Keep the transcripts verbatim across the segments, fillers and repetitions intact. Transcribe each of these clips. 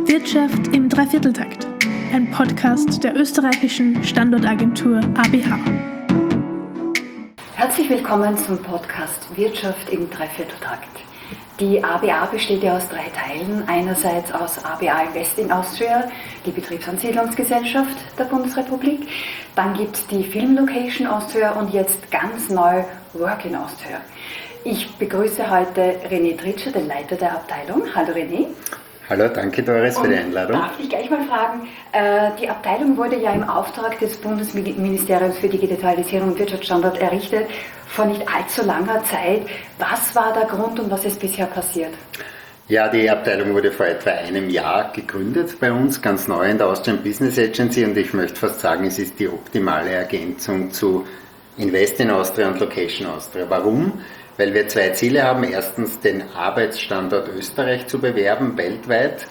Wirtschaft im Dreivierteltakt, ein Podcast der österreichischen Standortagentur A B H. Herzlich willkommen zum Podcast Wirtschaft im Dreivierteltakt. Die A B A besteht ja aus drei Teilen. Einerseits aus A B A Invest in Austria, die Betriebsansiedlungsgesellschaft der Bundesrepublik. Dann gibt es die Film Location Austria und jetzt ganz neu Work in Austria. Ich begrüße heute René Tritscher, den Leiter der Abteilung. Hallo René. Hallo, danke Doris für die Einladung. Darf ich gleich mal fragen, äh, die Abteilung wurde ja im Auftrag des Bundesministeriums für Digitalisierung und Wirtschaftsstandort errichtet, vor nicht allzu langer Zeit. Was war der Grund und was ist bisher passiert? Ja, die Abteilung wurde vor etwa einem Jahr gegründet bei uns, ganz neu in der Austrian Business Agency, und ich möchte fast sagen, es ist die optimale Ergänzung zu Invest in Austria und Location Austria. Warum? Weil wir zwei Ziele haben. Erstens, den Arbeitsstandort Österreich zu bewerben, weltweit.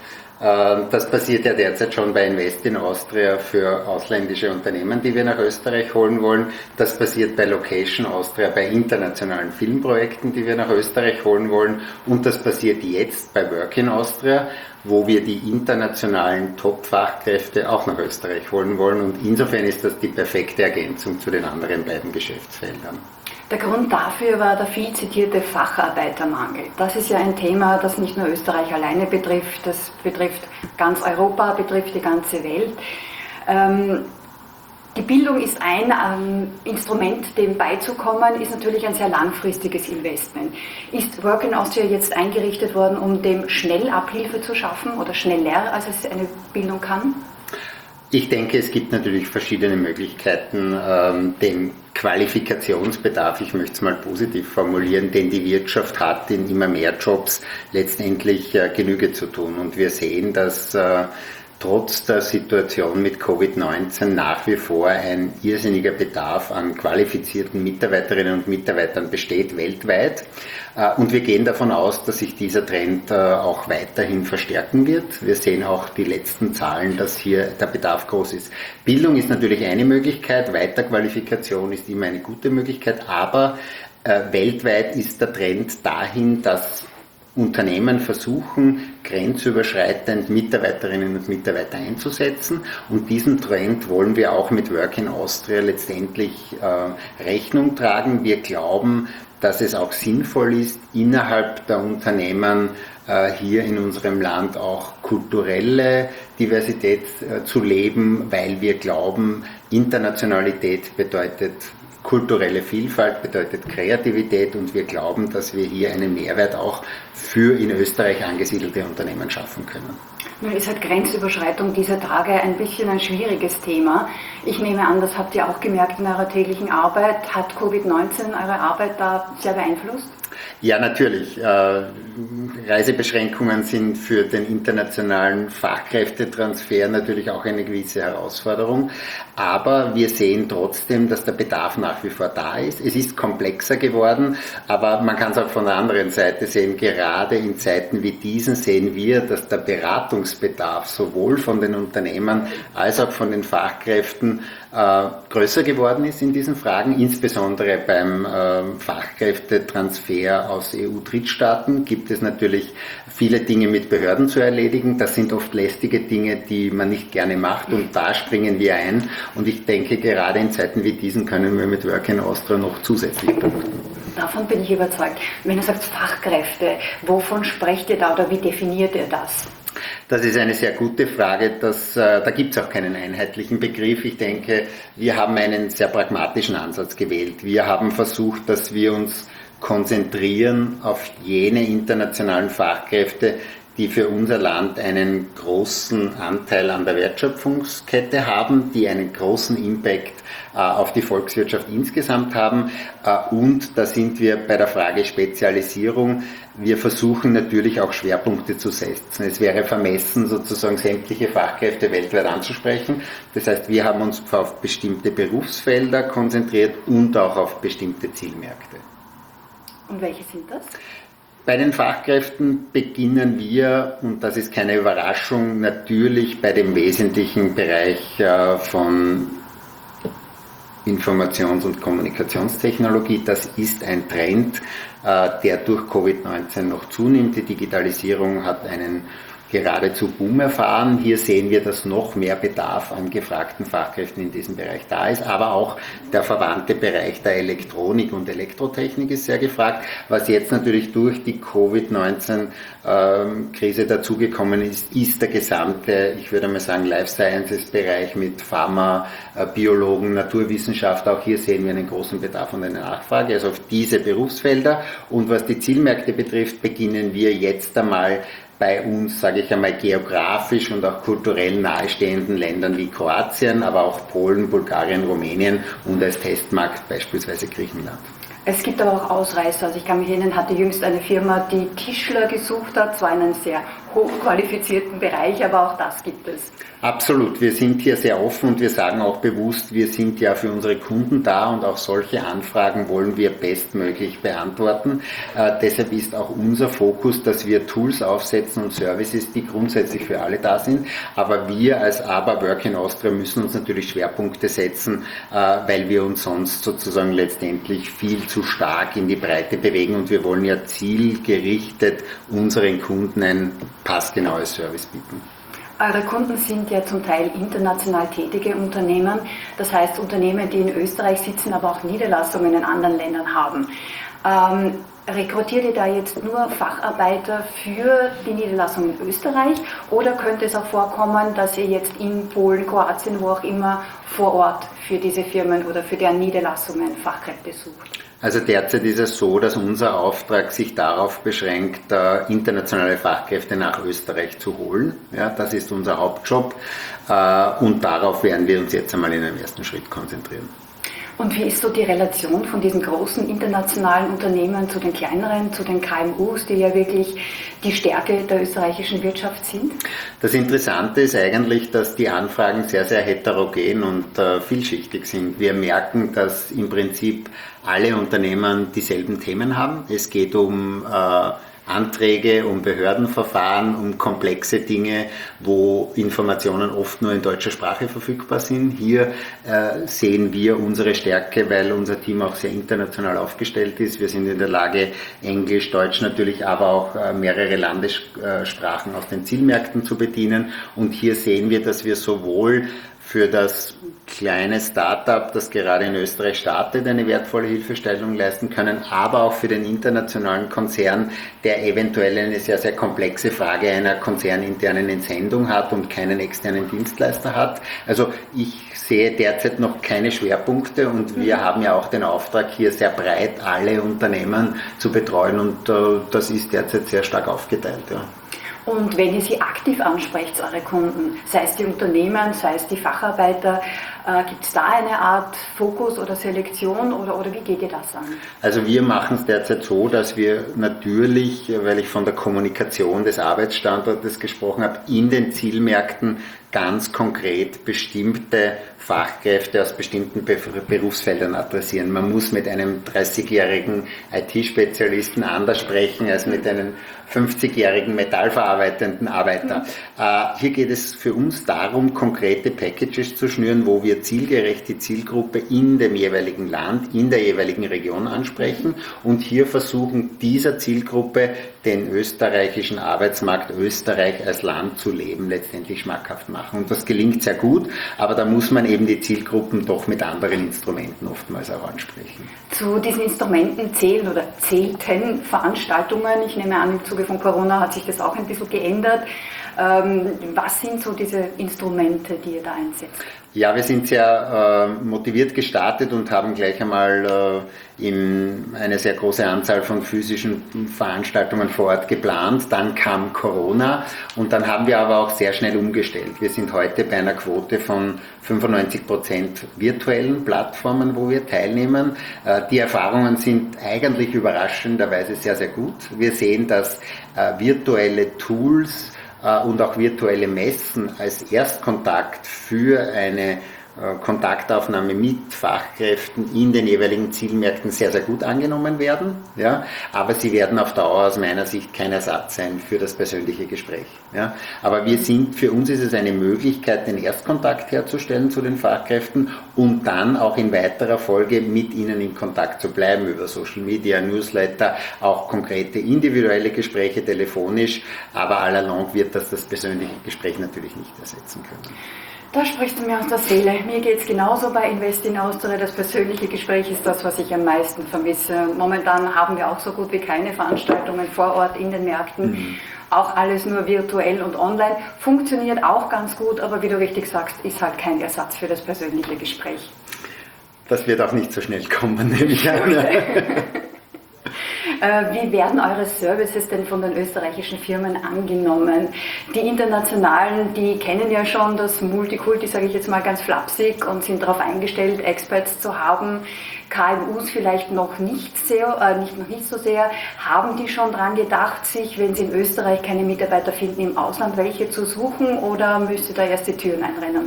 Das passiert ja derzeit schon bei Invest in Austria für ausländische Unternehmen, die wir nach Österreich holen wollen. Das passiert bei Location Austria bei internationalen Filmprojekten, die wir nach Österreich holen wollen. Und das passiert jetzt bei Work in Austria, wo wir die internationalen Top-Fachkräfte auch nach Österreich holen wollen. Und insofern ist das die perfekte Ergänzung zu den anderen beiden Geschäftsfeldern. Der Grund dafür war der viel zitierte Facharbeitermangel. Das ist ja ein Thema, das nicht nur Österreich alleine betrifft, das betrifft ganz Europa, betrifft die ganze Welt. Ähm, die Bildung ist ein ähm, Instrument, dem beizukommen, ist natürlich ein sehr langfristiges Investment. Ist Work in Austria jetzt eingerichtet worden, um dem schnell Abhilfe zu schaffen oder schneller, als es eine Bildung kann? Ich denke, es gibt natürlich verschiedene Möglichkeiten, ähm, den Qualifikationsbedarf, ich möchte es mal positiv formulieren, den die Wirtschaft hat, in immer mehr Jobs letztendlich äh, Genüge zu tun. Und wir sehen, dass äh, trotz der Situation mit Covid neunzehn nach wie vor ein irrsinniger Bedarf an qualifizierten Mitarbeiterinnen und Mitarbeitern besteht weltweit. Und wir gehen davon aus, dass sich dieser Trend auch weiterhin verstärken wird. Wir sehen auch die letzten Zahlen, dass hier der Bedarf groß ist. Bildung ist natürlich eine Möglichkeit, Weiterqualifikation ist immer eine gute Möglichkeit, aber weltweit ist der Trend dahin, dass Unternehmen versuchen, grenzüberschreitend Mitarbeiterinnen und Mitarbeiter einzusetzen, und diesem Trend wollen wir auch mit Work in Austria letztendlich äh, Rechnung tragen. Wir glauben, dass es auch sinnvoll ist, innerhalb der Unternehmen äh, hier in unserem Land auch kulturelle Diversität äh, zu leben, weil wir glauben, Internationalität bedeutet kulturelle Vielfalt, bedeutet Kreativität, und wir glauben, dass wir hier einen Mehrwert auch für in Österreich angesiedelte Unternehmen schaffen können. Nun ist halt Grenzüberschreitung dieser Tage ein bisschen ein schwieriges Thema. Ich nehme an, das habt ihr auch gemerkt in eurer täglichen Arbeit. Hat Covid neunzehn eure Arbeit da sehr beeinflusst? Ja, natürlich. Reisebeschränkungen sind für den internationalen Fachkräftetransfer natürlich auch eine gewisse Herausforderung. Aber wir sehen trotzdem, dass der Bedarf nach wie vor da ist. Es ist komplexer geworden, aber man kann es auch von der anderen Seite sehen. Gerade in Zeiten wie diesen sehen wir, dass der Beratungsbedarf sowohl von den Unternehmen als auch von den Fachkräften äh, größer geworden ist in diesen Fragen. Insbesondere beim äh, Fachkräftetransfer aus E U-Drittstaaten gibt es natürlich viele Dinge mit Behörden zu erledigen. Das sind oft lästige Dinge, die man nicht gerne macht, und da springen wir ein. Und ich denke, gerade in Zeiten wie diesen können wir mit Work in Austria noch zusätzlich punkten. Davon bin ich überzeugt. Wenn du sagst Fachkräfte, wovon sprecht ihr da oder wie definiert ihr das? Das ist eine sehr gute Frage. Das, äh, da gibt es auch keinen einheitlichen Begriff. Ich denke, wir haben einen sehr pragmatischen Ansatz gewählt. Wir haben versucht, dass wir uns konzentrieren auf jene internationalen Fachkräfte, die für unser Land einen großen Anteil an der Wertschöpfungskette haben, die einen großen Impact äh, auf die Volkswirtschaft insgesamt haben. Äh, und da sind wir bei der Frage Spezialisierung. Wir versuchen natürlich auch Schwerpunkte zu setzen. Es wäre vermessen, sozusagen sämtliche Fachkräfte weltweit anzusprechen. Das heißt, wir haben uns auf bestimmte Berufsfelder konzentriert und auch auf bestimmte Zielmärkte. Und welche sind das? Bei den Fachkräften beginnen wir, und das ist keine Überraschung, natürlich bei dem wesentlichen Bereich von Informations- und Kommunikationstechnologie. Das ist ein Trend, der durch Covid neunzehn noch zunimmt. Die Digitalisierung hat einen geradezu Boom erfahren. Hier sehen wir, dass noch mehr Bedarf an gefragten Fachkräften in diesem Bereich da ist, aber auch der verwandte Bereich der Elektronik und Elektrotechnik ist sehr gefragt, was jetzt natürlich durch die Covid neunzehn Krise dazugekommen ist, ist der gesamte, ich würde mal sagen, Life Sciences Bereich mit Pharma, Biologen, Naturwissenschaft. Auch hier sehen wir einen großen Bedarf und eine Nachfrage, also auf diese Berufsfelder. Und was die Zielmärkte betrifft, beginnen wir jetzt einmal bei uns, sage ich einmal, geografisch und auch kulturell nahestehenden Ländern wie Kroatien, aber auch Polen, Bulgarien, Rumänien und als Testmarkt beispielsweise Griechenland. Es gibt aber auch Ausreißer. Also ich kann mich erinnern, hatte jüngst eine Firma, die Tischler gesucht hat, zwar in einem sehr hochqualifizierten Bereich, aber auch das gibt es. Absolut, wir sind hier sehr offen und wir sagen auch bewusst, wir sind ja für unsere Kunden da und auch solche Anfragen wollen wir bestmöglich beantworten. Äh, deshalb ist auch unser Fokus, dass wir Tools aufsetzen und Services, die grundsätzlich für alle da sind. Aber wir als A B A Work in Austria müssen uns natürlich Schwerpunkte setzen, äh, weil wir uns sonst sozusagen letztendlich viel zu stark in die Breite bewegen und wir wollen ja zielgerichtet unseren Kunden ein passgenaues Service bieten. Eure Kunden sind ja zum Teil international tätige Unternehmen, das heißt Unternehmen, die in Österreich sitzen, aber auch Niederlassungen in anderen Ländern haben. Ähm, rekrutiert ihr da jetzt nur Facharbeiter für die Niederlassung in Österreich oder könnte es auch vorkommen, dass ihr jetzt in Polen, Kroatien, wo auch immer vor Ort für diese Firmen oder für deren Niederlassungen Fachkräfte sucht? Also derzeit ist es so, dass unser Auftrag sich darauf beschränkt, äh, internationale Fachkräfte nach Österreich zu holen. Ja, das ist unser Hauptjob äh, und darauf werden wir uns jetzt einmal in einem ersten Schritt konzentrieren. Und wie ist so die Relation von diesen großen internationalen Unternehmen zu den kleineren, zu den K M Us, die ja wirklich die Stärke der österreichischen Wirtschaft sind? Das Interessante ist eigentlich, dass die Anfragen sehr, sehr heterogen und äh, vielschichtig sind. Wir merken, dass im Prinzip alle Unternehmen dieselben Themen haben. Es geht um äh, Anträge, um Behördenverfahren, um komplexe Dinge, wo Informationen oft nur in deutscher Sprache verfügbar sind. Hier äh, sehen wir unsere Stärke, weil unser Team auch sehr international aufgestellt ist. Wir sind in der Lage, Englisch, Deutsch natürlich, aber auch äh, mehrere Landessprachen aus den Zielmärkten zu bedienen. Und hier sehen wir, dass wir sowohl für das kleine Start-up, das gerade in Österreich startet, eine wertvolle Hilfestellung leisten können, aber auch für den internationalen Konzern, der eventuell eine sehr, sehr komplexe Frage einer konzerninternen Entsendung hat und keinen externen Dienstleister hat. Also ich sehe derzeit noch keine Schwerpunkte und wir mhm. haben ja auch den Auftrag, hier sehr breit alle Unternehmen zu betreuen und äh, das ist derzeit sehr stark aufgeteilt. Ja. Und wenn ihr sie aktiv ansprecht, eure Kunden, sei es die Unternehmen, sei es die Facharbeiter, äh, gibt es da eine Art Fokus oder Selektion oder, oder wie geht ihr das an? Also wir machen es derzeit so, dass wir natürlich, weil ich von der Kommunikation des Arbeitsstandortes gesprochen habe, in den Zielmärkten ganz konkret bestimmte Fachkräfte aus bestimmten Berufsfeldern adressieren. Man muss mit einem dreißigjährigen I T-Spezialisten anders sprechen als mit einem fünfzigjährigen metallverarbeitenden Arbeiter. Äh, hier geht es für uns darum, konkrete Packages zu schnüren, wo wir zielgerecht die Zielgruppe in dem jeweiligen Land, in der jeweiligen Region ansprechen und hier versuchen, dieser Zielgruppe den österreichischen Arbeitsmarkt, Österreich als Land zu leben, letztendlich schmackhaft machen. Und das gelingt sehr gut, aber da muss man eben die Zielgruppen doch mit anderen Instrumenten oftmals auch ansprechen. Zu diesen Instrumenten zählen oder zählten Veranstaltungen. Ich nehme an, im Zuge von Corona hat sich das auch ein bisschen geändert. Ähm, was sind so diese Instrumente, die ihr da einsetzt? Ja, wir sind sehr äh, motiviert gestartet und haben gleich einmal äh, in eine sehr große Anzahl von physischen Veranstaltungen vor Ort geplant. Dann kam Corona und dann haben wir aber auch sehr schnell umgestellt. Wir sind heute bei einer Quote von fünfundneunzig Prozent virtuellen Plattformen, wo wir teilnehmen. Äh, die Erfahrungen sind eigentlich überraschenderweise sehr, sehr gut. Wir sehen, dass äh, virtuelle Tools und auch virtuelle Messen als Erstkontakt für eine Kontaktaufnahme mit Fachkräften in den jeweiligen Zielmärkten sehr, sehr gut angenommen werden. Ja? Aber sie werden auf Dauer aus meiner Sicht kein Ersatz sein für das persönliche Gespräch. Ja? Aber wir sind, für uns ist es eine Möglichkeit, den Erstkontakt herzustellen zu den Fachkräften und dann auch in weiterer Folge mit ihnen in Kontakt zu bleiben über Social Media, Newsletter, auch konkrete individuelle Gespräche telefonisch, aber à la longue wird das das persönliche Gespräch natürlich nicht ersetzen können. Da sprichst du mir aus der Seele. Mir geht es genauso bei Invest in Austria. Das persönliche Gespräch ist das, was ich am meisten vermisse. Momentan haben wir auch so gut wie keine Veranstaltungen vor Ort in den Märkten. Mhm. Auch alles nur virtuell und online. Funktioniert auch ganz gut, aber wie du richtig sagst, ist halt kein Ersatz für das persönliche Gespräch. Das wird auch nicht so schnell kommen, nehme ich an. Wie werden eure Services denn von den österreichischen Firmen angenommen? Die internationalen, die kennen ja schon das Multikulti, sage ich jetzt mal ganz flapsig, und sind darauf eingestellt, Experts zu haben. K M Us vielleicht noch nicht, sehr, äh, nicht, noch nicht so sehr. Haben die schon daran gedacht, sich, wenn sie in Österreich keine Mitarbeiter finden, im Ausland welche zu suchen, oder müsst ihr da erst die Türen einrennen?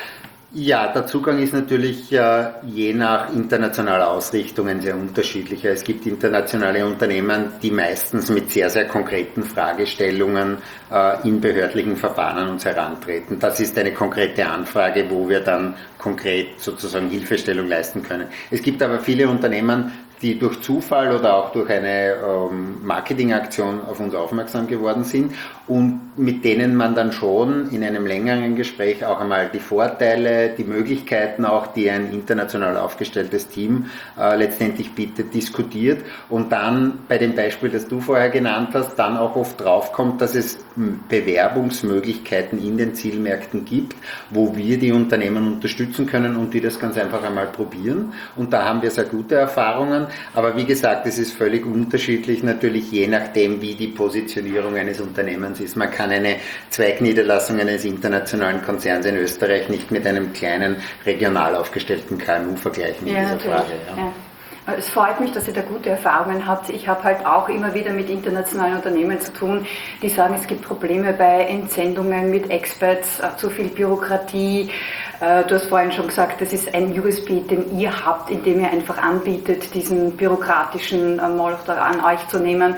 Ja, der Zugang ist natürlich äh, je nach internationaler Ausrichtungen sehr unterschiedlicher. Es gibt internationale Unternehmen, die meistens mit sehr, sehr konkreten Fragestellungen äh, in behördlichen Verfahren an uns herantreten. Das ist eine konkrete Anfrage, wo wir dann konkret sozusagen Hilfestellung leisten können. Es gibt aber viele Unternehmen, die durch Zufall oder auch durch eine ähm, Marketingaktion auf uns aufmerksam geworden sind und mit denen man dann schon in einem längeren Gespräch auch einmal die Vorteile, die Möglichkeiten auch, die ein international aufgestelltes Team äh, letztendlich bietet, diskutiert und dann bei dem Beispiel, das du vorher genannt hast, dann auch oft draufkommt, dass es Bewerbungsmöglichkeiten in den Zielmärkten gibt, wo wir die Unternehmen unterstützen können und die das ganz einfach einmal probieren, und da haben wir sehr gute Erfahrungen. Aber wie gesagt, es ist völlig unterschiedlich, natürlich je nachdem, wie die Positionierung eines Unternehmens ist. Man kann eine Zweigniederlassung eines internationalen Konzerns in Österreich nicht mit einem kleinen, regional aufgestellten K M U vergleichen in ja, dieser natürlich. Frage. Ja. Ja. Es freut mich, dass ihr da gute Erfahrungen habt. Ich habe halt auch immer wieder mit internationalen Unternehmen zu tun, die sagen, es gibt Probleme bei Entsendungen mit Experts, zu viel Bürokratie. Du hast vorhin schon gesagt, das ist ein U S P, den ihr habt, indem ihr einfach anbietet, diesen bürokratischen Moloch da an euch zu nehmen.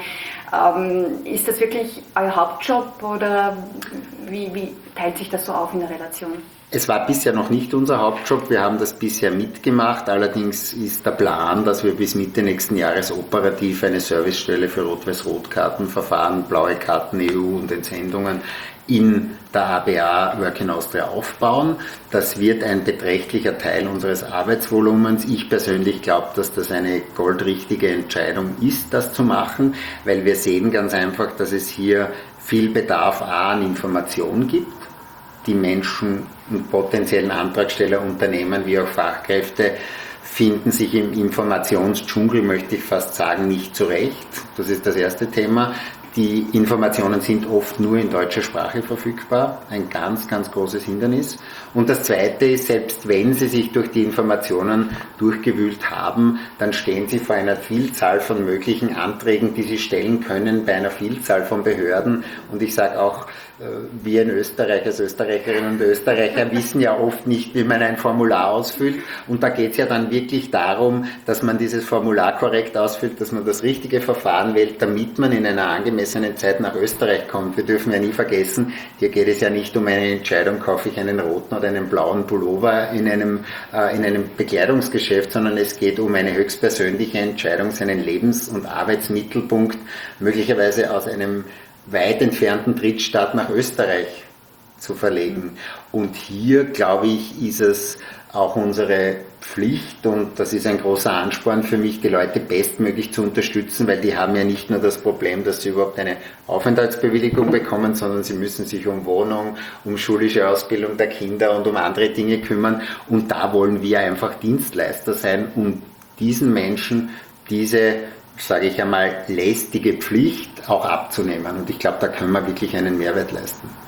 Ist das wirklich euer Hauptjob oder wie, wie teilt sich das so auf in der Relation? Es war bisher noch nicht unser Hauptjob, wir haben das bisher mitgemacht, allerdings ist der Plan, dass wir bis Mitte nächsten Jahres operativ eine Servicestelle für Rot-Weiß-Rot-Kartenverfahren, blaue Karten, E U und Entsendungen in der A B A Work in Austria aufbauen. Das wird ein beträchtlicher Teil unseres Arbeitsvolumens. Ich persönlich glaube, dass das eine goldrichtige Entscheidung ist, das zu machen, weil wir sehen ganz einfach, dass es hier viel Bedarf A an Information gibt. Die Menschen und potenziellen Antragsteller, Unternehmen wie auch Fachkräfte finden sich im Informationsdschungel, möchte ich fast sagen, nicht zurecht. Das ist das erste Thema. Die Informationen sind oft nur in deutscher Sprache verfügbar, ein ganz, ganz großes Hindernis. Und das Zweite ist, selbst wenn Sie sich durch die Informationen durchgewühlt haben, dann stehen Sie vor einer Vielzahl von möglichen Anträgen, die Sie stellen können bei einer Vielzahl von Behörden. Und ich sage auch, wir in Österreich als Österreicherinnen und Österreicher wissen ja oft nicht, wie man ein Formular ausfüllt. Und da geht es ja dann wirklich darum, dass man dieses Formular korrekt ausfüllt, dass man das richtige Verfahren wählt, damit man in einer angemessenen Zeit nach Österreich kommt. Wir dürfen ja nie vergessen, hier geht es ja nicht um eine Entscheidung, kaufe ich einen roten oder einen blauen Pullover in einem, äh, in einem Bekleidungsgeschäft, sondern es geht um eine höchstpersönliche Entscheidung, seinen Lebens- und Arbeitsmittelpunkt möglicherweise aus einem weit entfernten Drittstaat nach Österreich zu verlegen. Und hier, glaube ich, ist es auch unsere Pflicht, und das ist ein großer Ansporn für mich, die Leute bestmöglich zu unterstützen, weil die haben ja nicht nur das Problem, dass sie überhaupt eine Aufenthaltsbewilligung bekommen, sondern sie müssen sich um Wohnung, um schulische Ausbildung der Kinder und um andere Dinge kümmern. Und da wollen wir einfach Dienstleister sein, um diesen Menschen diese, sage ich einmal, lästige Pflicht auch abzunehmen. Und ich glaube, da können wir wirklich einen Mehrwert leisten.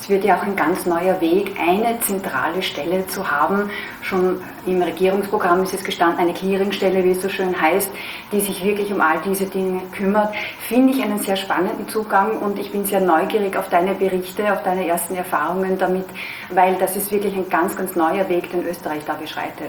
Es wird ja auch ein ganz neuer Weg, eine zentrale Stelle zu haben. Schon im Regierungsprogramm ist es gestanden, eine Clearingstelle, wie es so schön heißt, die sich wirklich um all diese Dinge kümmert. Finde ich einen sehr spannenden Zugang und ich bin sehr neugierig auf deine Berichte, auf deine ersten Erfahrungen damit, weil das ist wirklich ein ganz, ganz neuer Weg, den Österreich da beschreitet.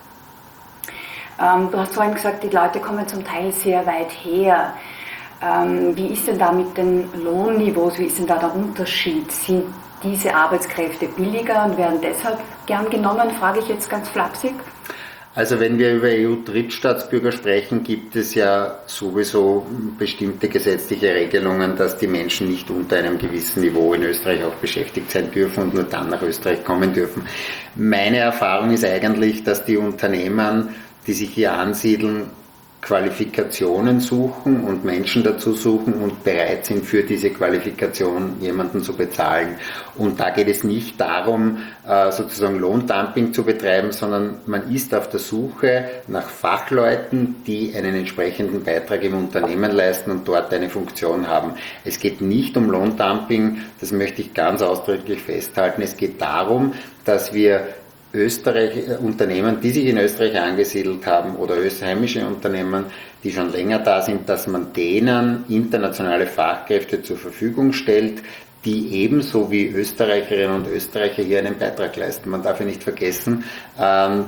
Ähm, du hast vorhin gesagt, die Leute kommen zum Teil sehr weit her. Ähm, wie ist denn da mit den Lohnniveaus, wie ist denn da der Unterschied? Sind diese Arbeitskräfte billiger und werden deshalb gern genommen, frage ich jetzt ganz flapsig? Also wenn wir über E U-Drittstaatsbürger sprechen, gibt es ja sowieso bestimmte gesetzliche Regelungen, dass die Menschen nicht unter einem gewissen Niveau in Österreich auch beschäftigt sein dürfen und nur dann nach Österreich kommen dürfen. Meine Erfahrung ist eigentlich, dass die Unternehmen, die sich hier ansiedeln, Qualifikationen suchen und Menschen dazu suchen und bereit sind, für diese Qualifikation jemanden zu bezahlen. Und da geht es nicht darum, sozusagen Lohndumping zu betreiben, sondern man ist auf der Suche nach Fachleuten, die einen entsprechenden Beitrag im Unternehmen leisten und dort eine Funktion haben. Es geht nicht um Lohndumping, das möchte ich ganz ausdrücklich festhalten. Es geht darum, dass wir Österreich, Unternehmen, die sich in Österreich angesiedelt haben oder österreichische Unternehmen, die schon länger da sind, dass man denen internationale Fachkräfte zur Verfügung stellt, die ebenso wie Österreicherinnen und Österreicher hier einen Beitrag leisten. Man darf ja nicht vergessen, ähm,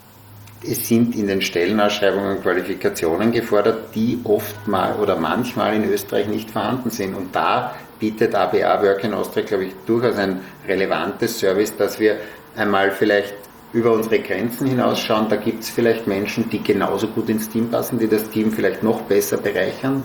es sind in den Stellenausschreibungen Qualifikationen gefordert, die oft mal oder manchmal in Österreich nicht vorhanden sind. Und da bietet A B A Work in Austria, glaube ich, durchaus ein relevantes Service, dass wir einmal vielleicht über unsere Grenzen hinausschauen. Da gibt es vielleicht Menschen, die genauso gut ins Team passen, die das Team vielleicht noch besser bereichern.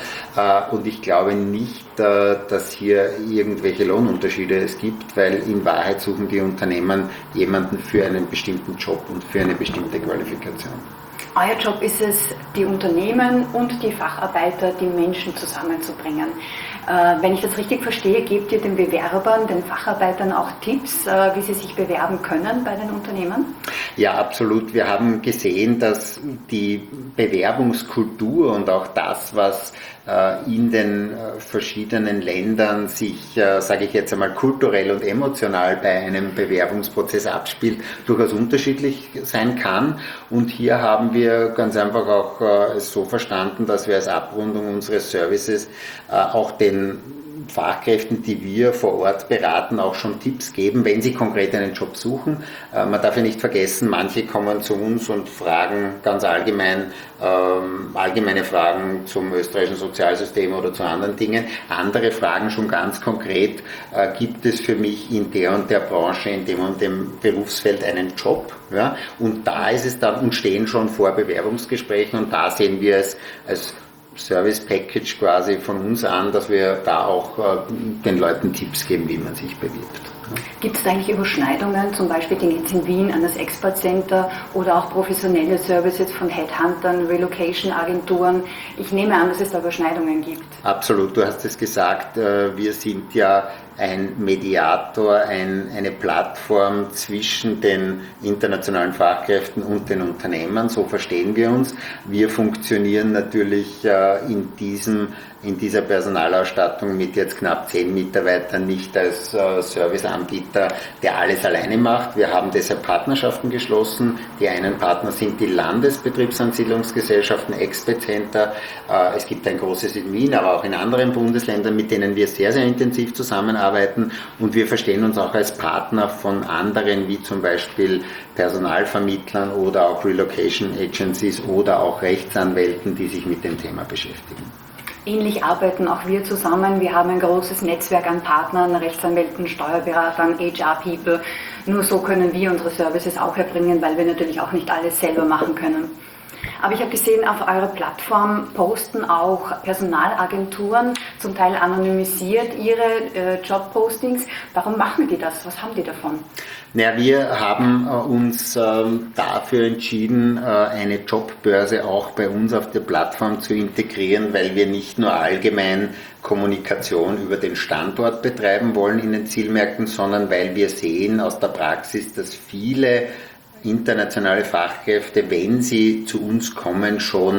Ja? Und ich glaube nicht, dass hier irgendwelche Lohnunterschiede es gibt, weil in Wahrheit suchen die Unternehmen jemanden für einen bestimmten Job und für eine bestimmte Qualifikation. Euer Job ist es, die Unternehmen und die Facharbeiter, die Menschen zusammenzubringen. Äh, wenn ich das richtig verstehe, gebt ihr den Bewerbern, den Facharbeitern auch Tipps, äh, wie sie sich bewerben können bei den Unternehmen? Ja, absolut. Wir haben gesehen, dass die Bewerbungskultur und auch das, was äh, in den äh, verschiedenen Ländern sich, äh, sage ich jetzt einmal, kulturell und emotional bei einem Bewerbungsprozess abspielt, durchaus unterschiedlich sein kann. Und hier haben wir ganz einfach auch äh, es so verstanden, dass wir als Abrundung unseres Services äh, auch den Fachkräften, die wir vor Ort beraten, auch schon Tipps geben, wenn sie konkret einen Job suchen. Äh, man darf ja nicht vergessen, manche kommen zu uns und fragen ganz allgemein ähm, allgemeine Fragen zum österreichischen Sozialsystem oder zu anderen Dingen. Andere fragen schon ganz konkret, äh, gibt es für mich in der und der Branche, in dem und dem Berufsfeld einen Job? Ja? Und da ist es dann und stehen schon vor Bewerbungsgesprächen und da sehen wir es als Service Package quasi von uns an, dass wir da auch äh, den Leuten Tipps geben, wie man sich bewirbt. Gibt es da eigentlich Überschneidungen, zum Beispiel den jetzt in Wien an das Expert Center oder auch professionelle Services von Headhuntern, Relocation-Agenturen? Ich nehme an, dass es da Überschneidungen gibt. Absolut, du hast es gesagt, wir sind ja ein Mediator, ein, eine Plattform zwischen den internationalen Fachkräften und den Unternehmen, so verstehen wir uns. Wir funktionieren natürlich in diesem in dieser Personalausstattung mit jetzt knapp zehn Mitarbeitern nicht als äh, Serviceanbieter, der alles alleine macht. Wir haben deshalb Partnerschaften geschlossen. Die einen Partner sind die Landesbetriebsansiedlungsgesellschaften, Expert Center. Äh, es gibt ein großes in Wien, aber auch in anderen Bundesländern, mit denen wir sehr, sehr intensiv zusammenarbeiten. Und wir verstehen uns auch als Partner von anderen, wie zum Beispiel Personalvermittlern oder auch Relocation Agencies oder auch Rechtsanwälten, die sich mit dem Thema beschäftigen. Ähnlich arbeiten auch wir zusammen. Wir haben ein großes Netzwerk an Partnern, Rechtsanwälten, Steuerberatern, H R-People. Nur so können wir unsere Services auch erbringen, weil wir natürlich auch nicht alles selber machen können. Aber ich habe gesehen, auf eurer Plattform posten auch Personalagenturen, zum Teil anonymisiert, ihre äh, Jobpostings. Warum machen die das? Was haben die davon? Naja, wir haben äh, uns ähm, dafür entschieden, äh, eine Jobbörse auch bei uns auf der Plattform zu integrieren, weil wir nicht nur allgemein Kommunikation über den Standort betreiben wollen in den Zielmärkten, sondern weil wir sehen aus der Praxis, dass viele internationale Fachkräfte, wenn sie zu uns kommen, schon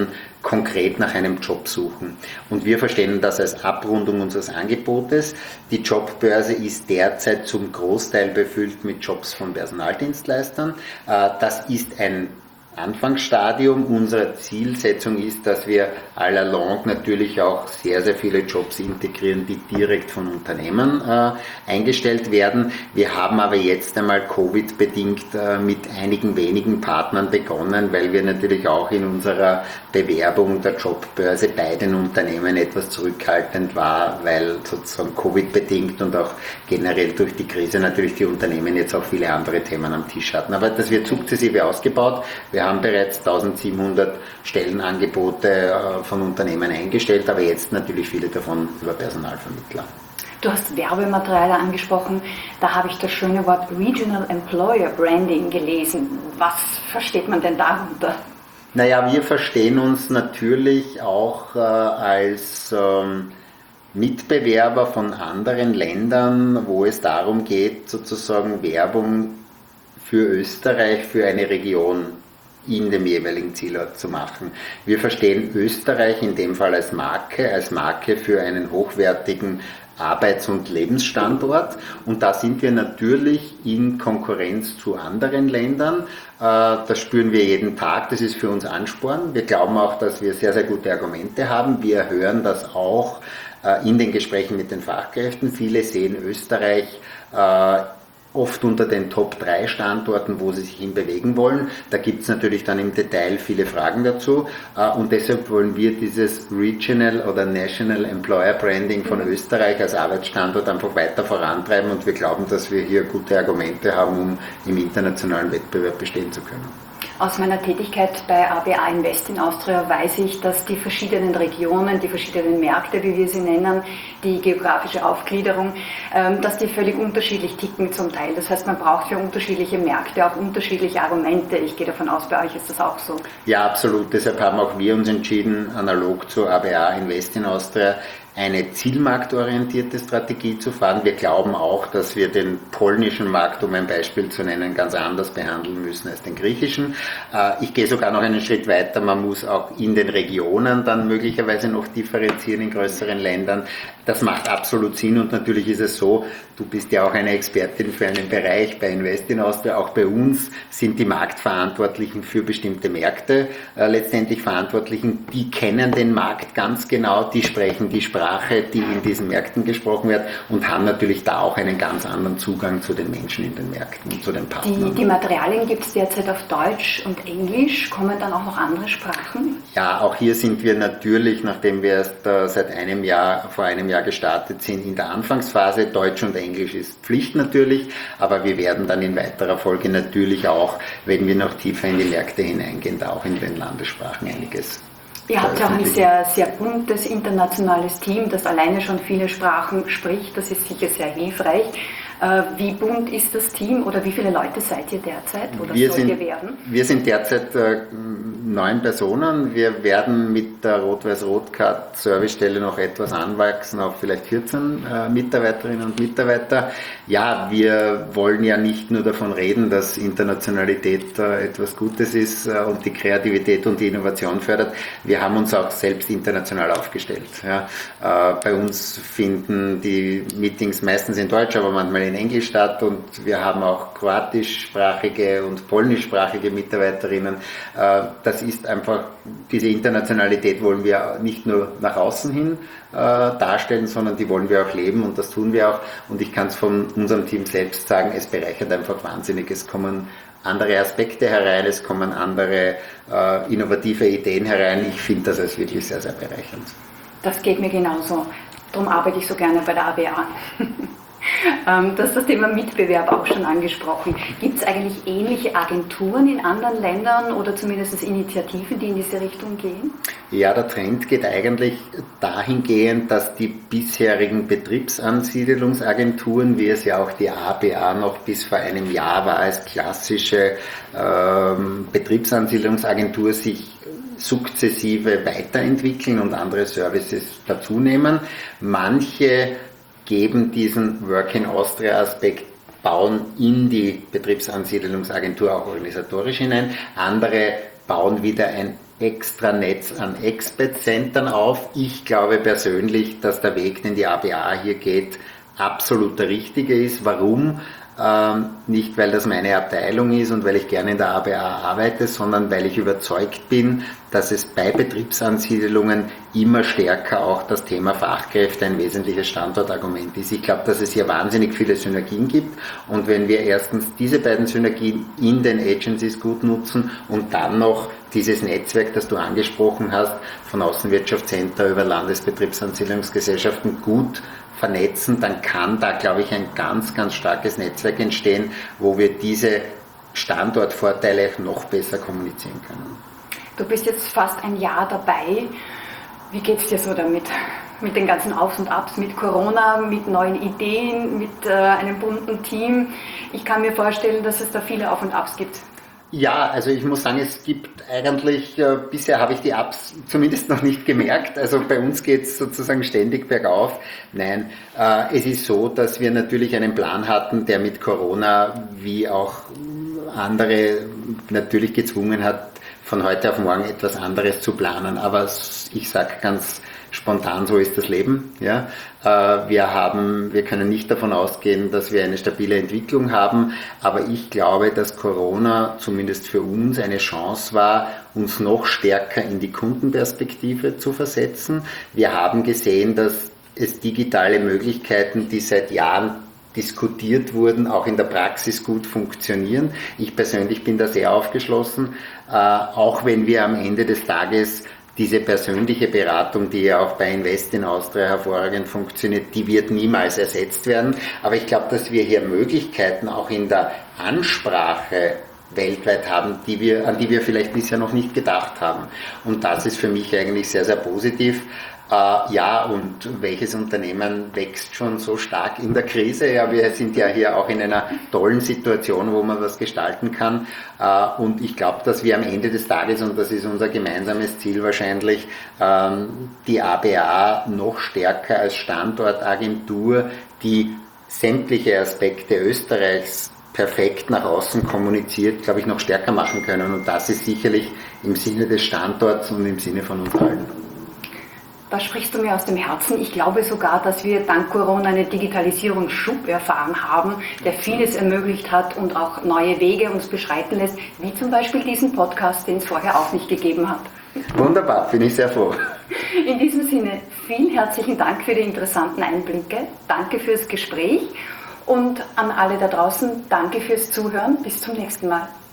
konkret nach einem Job suchen. Und wir verstehen das als Abrundung unseres Angebotes. Die Jobbörse ist derzeit zum Großteil befüllt mit Jobs von Personaldienstleistern. Das ist ein Anfangsstadium. Unsere Zielsetzung ist, dass wir à la longue natürlich auch sehr, sehr viele Jobs integrieren, die direkt von Unternehmen äh, eingestellt werden. Wir haben aber jetzt einmal Covid-bedingt äh, mit einigen wenigen Partnern begonnen, weil wir natürlich auch in unserer Bewerbung der Jobbörse bei den Unternehmen etwas zurückhaltend war, weil sozusagen Covid-bedingt und auch generell durch die Krise natürlich die Unternehmen jetzt auch viele andere Themen am Tisch hatten. Aber das wird sukzessive ausgebaut. Wir haben bereits eintausendsiebenhundert Stellenangebote von Unternehmen eingestellt, aber jetzt natürlich viele davon über Personalvermittler. Du hast Werbematerial angesprochen, da habe ich das schöne Wort Regional Employer Branding gelesen. Was versteht man denn darunter? Naja, wir verstehen uns natürlich auch äh, als ähm, Mitbewerber von anderen Ländern, wo es darum geht, sozusagen Werbung für Österreich, für eine Region in dem jeweiligen Zielort zu machen. Wir verstehen Österreich in dem Fall als Marke, als Marke für einen hochwertigen Arbeits- und Lebensstandort, und da sind wir natürlich in Konkurrenz zu anderen Ländern. Das spüren wir jeden Tag, das ist für uns Ansporn. Wir glauben auch, dass wir sehr, sehr gute Argumente haben. Wir hören das auch in den Gesprächen mit den Fachkräften. Viele sehen Österreich oft unter den Top drei Standorten, wo sie sich hinbewegen wollen. Da gibt es natürlich dann im Detail viele Fragen dazu, und deshalb wollen wir dieses Regional oder National Employer Branding von mhm. Österreich als Arbeitsstandort einfach weiter vorantreiben, und wir glauben, dass wir hier gute Argumente haben, um im internationalen Wettbewerb bestehen zu können. Aus meiner Tätigkeit bei A B A Invest in Austria weiß ich, dass die verschiedenen Regionen, die verschiedenen Märkte, wie wir sie nennen, die geografische Aufgliederung, dass die völlig unterschiedlich ticken zum Teil. Das heißt, man braucht für unterschiedliche Märkte auch unterschiedliche Argumente. Ich gehe davon aus, bei euch ist das auch so. Ja, absolut. Deshalb haben auch wir uns entschieden, analog zu A B A Invest in Austria, eine zielmarktorientierte Strategie zu fahren. Wir glauben auch, dass wir den polnischen Markt, um ein Beispiel zu nennen, ganz anders behandeln müssen als den griechischen. Ich gehe sogar noch einen Schritt weiter. Man muss auch in den Regionen dann möglicherweise noch differenzieren in größeren Ländern. Das macht absolut Sinn, und natürlich ist es so, du bist ja auch eine Expertin für einen Bereich bei Invest in Austria. Auch bei uns sind die Marktverantwortlichen für bestimmte Märkte äh, letztendlich Verantwortlichen. Die kennen den Markt ganz genau, die sprechen die Sprache, die in diesen Märkten gesprochen wird, und haben natürlich da auch einen ganz anderen Zugang zu den Menschen in den Märkten und zu den Partnern. Die, die Materialien gibt es derzeit auf Deutsch und Englisch. Kommen dann auch noch andere Sprachen? Ja, auch hier sind wir natürlich, nachdem wir erst äh, seit einem Jahr, vor einem Jahr gestartet sind, in der Anfangsphase. Deutsch und Englisch ist Pflicht natürlich, aber wir werden dann in weiterer Folge natürlich auch, wenn wir noch tiefer in die Märkte hineingehen, da auch in den Landessprachen einiges. Ihr habt ja auch ein sehr, sehr buntes internationales Team, das alleine schon viele Sprachen spricht. Das ist sicher sehr hilfreich. Wie bunt ist das Team, oder wie viele Leute seid ihr derzeit, oder wir sollt sind, ihr werden? Wir sind derzeit äh, neun Personen. Wir werden mit der Rot-Weiß-Rot-Card-Servicestelle noch etwas anwachsen auf vielleicht vierzehn äh, Mitarbeiterinnen und Mitarbeiter. Ja, wir wollen ja nicht nur davon reden, dass Internationalität äh, etwas Gutes ist äh, und die Kreativität und die Innovation fördert. Wir haben uns auch selbst international aufgestellt. Ja. Äh, bei uns finden die Meetings meistens in Deutsch, aber manchmal in Englisch statt, und wir haben auch kroatischsprachige und polnischsprachige Mitarbeiterinnen. Das ist einfach, diese Internationalität wollen wir nicht nur nach außen hin darstellen, sondern die wollen wir auch leben, und das tun wir auch. Und ich kann es von unserem Team selbst sagen, es bereichert einfach wahnsinnig. Es kommen andere Aspekte herein, es kommen andere äh, innovative Ideen herein. Ich finde das als wirklich sehr, sehr bereichernd. Das geht mir genauso. Darum arbeite ich so gerne bei der A B A. Du hast das Thema Mitbewerb auch schon angesprochen. Gibt es eigentlich ähnliche Agenturen in anderen Ländern oder zumindest Initiativen, die in diese Richtung gehen? Ja, der Trend geht eigentlich dahingehend, dass die bisherigen Betriebsansiedlungsagenturen, wie es ja auch die A B A noch bis vor einem Jahr war, als klassische ähm, Betriebsansiedlungsagentur, sich sukzessive weiterentwickeln und andere Services dazunehmen. Manche geben diesen Work in Austria Aspekt, bauen in die Betriebsansiedlungsagentur auch organisatorisch hinein. Andere bauen wieder ein extra Netz an Expat-Centern auf. Ich glaube persönlich, dass der Weg, den die A B A hier geht, absolut der richtige ist. Warum? Ähm, nicht, weil das meine Abteilung ist und weil ich gerne in der A B A arbeite, sondern weil ich überzeugt bin, dass es bei Betriebsansiedlungen immer stärker auch das Thema Fachkräfte ein wesentliches Standortargument ist. Ich glaube, dass es hier wahnsinnig viele Synergien gibt und wenn wir erstens diese beiden Synergien in den Agencies gut nutzen und dann noch dieses Netzwerk, das du angesprochen hast, von Außenwirtschaftscenter über Landesbetriebsansiedlungsgesellschaften gut vernetzen, dann kann da, glaube ich, ein ganz, ganz starkes Netzwerk entstehen, wo wir diese Standortvorteile noch besser kommunizieren können. Du bist jetzt fast ein Jahr dabei. Wie geht es dir so damit? Mit den ganzen Aufs und Abs, mit Corona, mit neuen Ideen, mit äh, einem bunten Team. Ich kann mir vorstellen, dass es da viele Auf und Abs gibt. Ja, also ich muss sagen, es gibt eigentlich, äh, bisher habe ich die Ups zumindest noch nicht gemerkt, also bei uns geht es sozusagen ständig bergauf. Nein, äh, es ist so, dass wir natürlich einen Plan hatten, der mit Corona wie auch andere natürlich gezwungen hat, von heute auf morgen etwas anderes zu planen, aber ich sage ganz spontan, so ist das Leben. Ja. Wir haben, wir können nicht davon ausgehen, dass wir eine stabile Entwicklung haben, aber ich glaube, dass Corona zumindest für uns eine Chance war, uns noch stärker in die Kundenperspektive zu versetzen. Wir haben gesehen, dass es digitale Möglichkeiten, die seit Jahren diskutiert wurden, auch in der Praxis gut funktionieren. Ich persönlich bin da sehr aufgeschlossen, auch wenn wir am Ende des Tages diese persönliche Beratung, die ja auch bei Invest in Austria hervorragend funktioniert, die wird niemals ersetzt werden. Aber ich glaube, dass wir hier Möglichkeiten auch in der Ansprache weltweit haben, die wir, an die wir vielleicht bisher noch nicht gedacht haben. Und das ist für mich eigentlich sehr, sehr positiv. Äh, ja, und welches Unternehmen wächst schon so stark in der Krise? Ja, wir sind ja hier auch in einer tollen Situation, wo man was gestalten kann. Äh, und ich glaube, dass wir am Ende des Tages, und das ist unser gemeinsames Ziel wahrscheinlich, ähm, die A B A noch stärker als Standortagentur, die sämtliche Aspekte Österreichs perfekt nach außen kommuniziert, glaube ich, noch stärker machen können. Und das ist sicherlich im Sinne des Standorts und im Sinne von uns allen. Da sprichst du mir aus dem Herzen. Ich glaube sogar, dass wir dank Corona einen Digitalisierungsschub erfahren haben, der vieles ermöglicht hat und auch neue Wege uns beschreiten lässt, wie zum Beispiel diesen Podcast, den es vorher auch nicht gegeben hat. Wunderbar, bin ich sehr froh. In diesem Sinne, vielen herzlichen Dank für die interessanten Einblicke. Danke fürs Gespräch und an alle da draußen, danke fürs Zuhören. Bis zum nächsten Mal.